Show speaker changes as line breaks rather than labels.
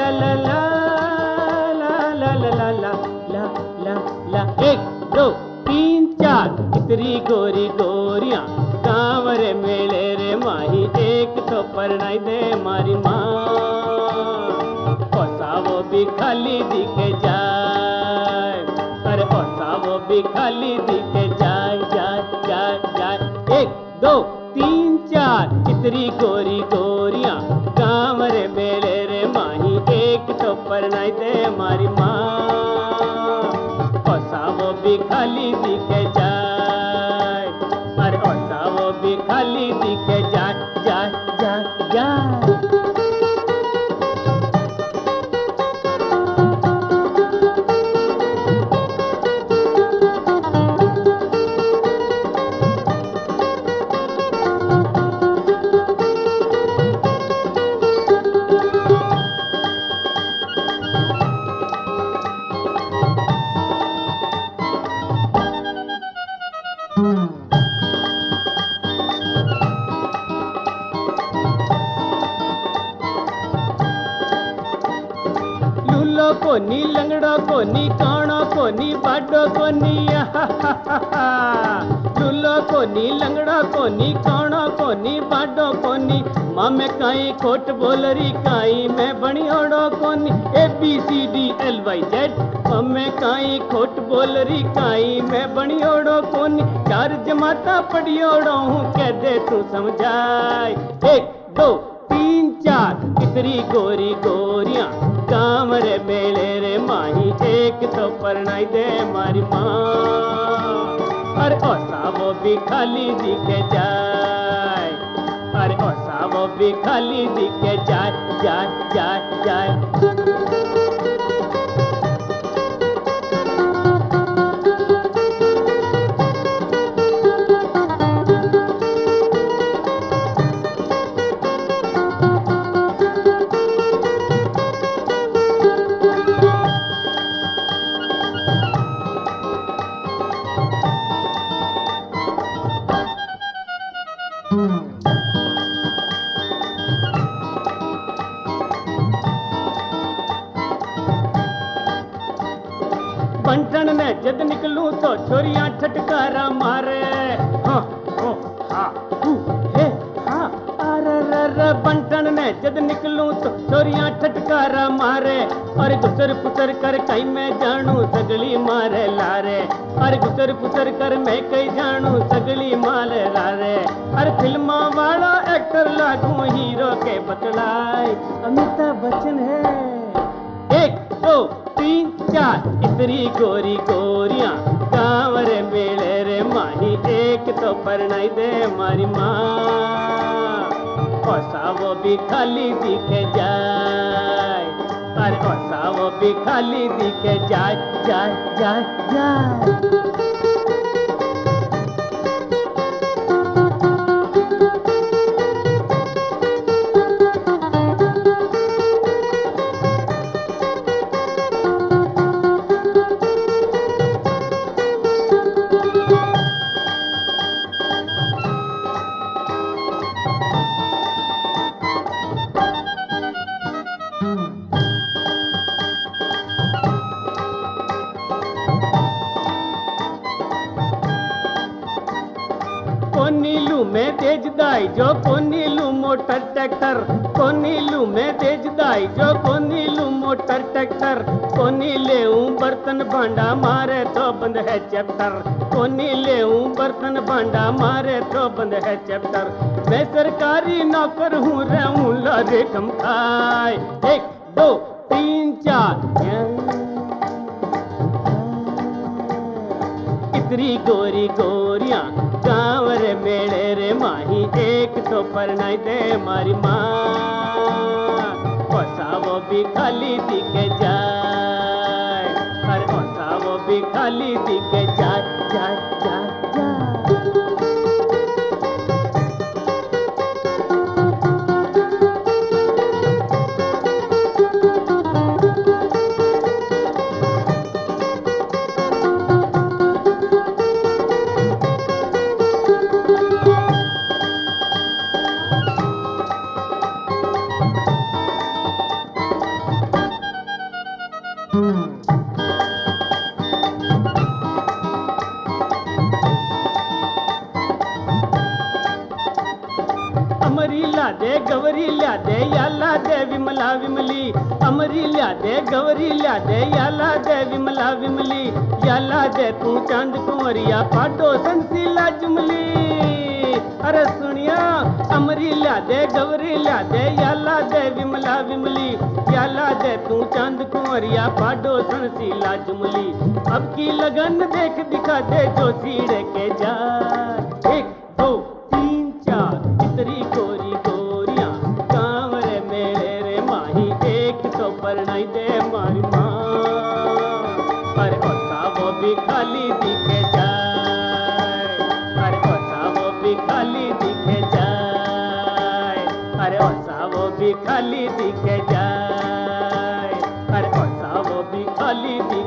ला ला ला ला ला ला ला ला ला ला। एक दो तीन चार इतरी गोरी गोरियां कांवरे मेले रे माही, एक तो परनाई दे मारी माँ। ओसा वो भी खाली दिखे जाए, अरे ओसा वो भी खाली दिखे जाए जाए जाए जाए। एक दो तीन चार इतरी गोरी गोरियां कांवरे मेले रे माही, एक तो परनाई दे मारी माँ। ओसा वो भी खाली दिखे जाए, अरे ओसा वो भी खाली दिखे जाए जाए जाए जाए। लूलो कोनी लंगड़ो कोनी काणो कोनी बाडो कोनी लूलो कोनी लंगड़ो कोनी काणो कोनी बाडो कोनी। मामे काई खोट बोलरी काई मैं बणियोड़ो कोनी। ABCDLYZ मामे काई खोट बोलरी काई मैं बणियोड़ो कोनी। चार जमाता पढ़ियोड़ो हूँ कह दे तू समझाए। एक दो तीन चार इतरी गोरी गोरियां कांवरे मेले रे माही, एक तो परनाई दे मारी माँ। अरे ओसा वो भी खाली दिखे जाए, अरे ओसा वो भी खाली दिखे जाए जाए जाए जाए। बंटन ने जद निकलूं तो छोरियां ठटकारा मारे। हाँ हाँ हाँ हे हाँ अरे बंटन ने जद निकलूं तो छोरियां ठटकारा मारे। अरे गुसर पुसर कर कहीं मैं जानू सगली मारे लारे। अरे गुसर पुसर कर मैं कहीं जानू सगली मारे लारे। अरे फिल्मा वाला एक्टर लागू हीरो के बतलाए, अमिताभ बच्चन है। एक दो तीन चार इतरी गोरी गोरियां कांवरे मेले रे माही, एक तो परनाई दे मारी माँ। ओसा वो भी खाली दिखे जाए, अरे ओसा वो भी खाली दिखे जाए जाए जाए जाए। कोनीलू में तेज दाई जो कोनीलू मोटर ट्रैक्टर। कोनीलू में तेज दाई जो कोनीलू मोटर ट्रैक्टर। कोनी ले बर्तन भांडा मारे तो बंद है चैप्टर। कोनी ले बर्तन भांडा मारे तो बंद है चैप्टर। मैं सरकारी नौकर हूँ रहूँ लारे कम खाए। एक दो तीन चार इतरी गोरी गोरियां कांवरे मेले रे माही, एक तो परनाई दे मारी माँ। ओसा वो भी खाली दिखे जाए, अरे ओसा वो भी खाली दिखे जाए जाए जाए जाए। ल्या दे याला दे विमला विमली, अमरी ल्या दे गौरी ल्या दे याला दे विमला विमली, याला दे तू चांद कुंवरिया पाडो संसीला जुमली। अरे सुनिया अमरी ल्या दे गौरी ल्या दे याला दे विमला विमली, याला दे तू चांद कुंवरिया पाडो संसीला जुमली। अब की लगन देख दिखा दे जो सीढ़े के जा, 1 2 3 4 इतरी गोरी गोरियां कांवरे मेरे रे माही, एक तो परनाई दे मारी माँ। अरे ओसा वो भी खाली दिखे जाए, अरे ओसा वो भी खाली दिखे जाए, अरे ओसा वो भी खाली दिखे जाए, अरे ओसा वो भी खाली दिखे